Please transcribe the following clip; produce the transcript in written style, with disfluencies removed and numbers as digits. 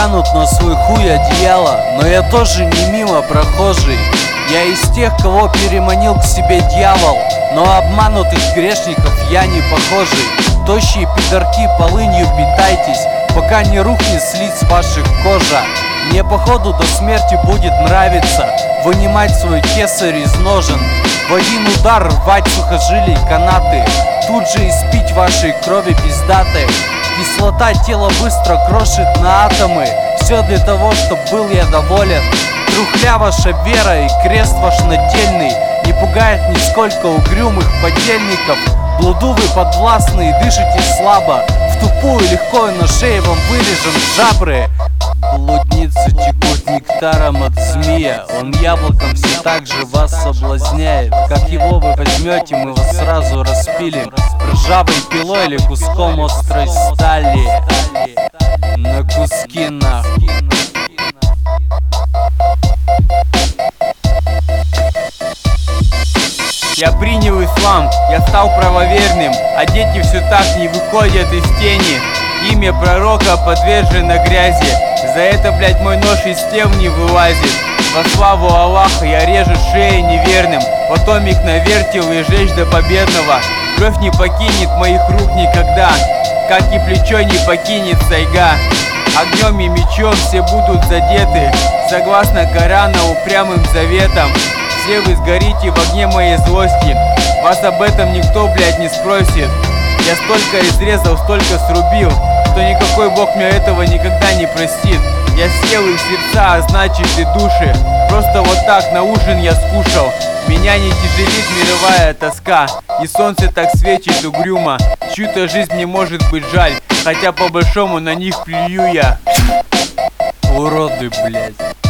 натянут на свой хуй одеяло, но я тоже не мимо прохожий. Я из тех, кого переманил к себе дьявол, но обманутых грешников я не похожий. Тощие пидорки, полынью питайтесь, пока не рухнет с лиц ваших кожа. Мне походу до смерти будет нравиться вынимать свой кесарь из ножен, в один удар рвать сухожилий канаты, тут же испить вашей крови пиздаты. Кислота тело быстро крошит на атомы, все для того, чтоб был я доволен. Трухля ваша вера и крест ваш нательный не пугает нисколько угрюмых подельников. Блуду вы подвластны и дышите слабо, в тупую легко и на шее вам вырежем жабры. Блудницы текут нектаром от змея, он яблоком все так же вас соблазняет. Как его вы возьмете, мы вас сразу распилим ржавой пилой или куском острой стали на куски нахуй. Я принял ислам, я стал правоверным, а дети все так не выходят из тени. Имя пророка подвержено грязи, за это, блядь, мой нож из тел не вылазит. Во славу Аллаха я режу шеи неверным, потомик навертел и жечь до победного. Кровь не покинет моих рук никогда, как и плечо не покинет сайга. Огнем и мечом все будут задеты, согласно Корана упрямым заветам. Все вы сгорите в огне моей злости, вас об этом никто, блядь, не спросит. Я столько изрезал, столько срубил, что никакой бог мне этого никогда не простит. Я съел их сердца, а значит и души, просто вот так на ужин я скушал. Меня не тяжелит мировая тоска, и солнце так светит угрюмо. Чью-то жизнь мне может быть жаль, хотя по большому на них плюю я. Уроды, блядь.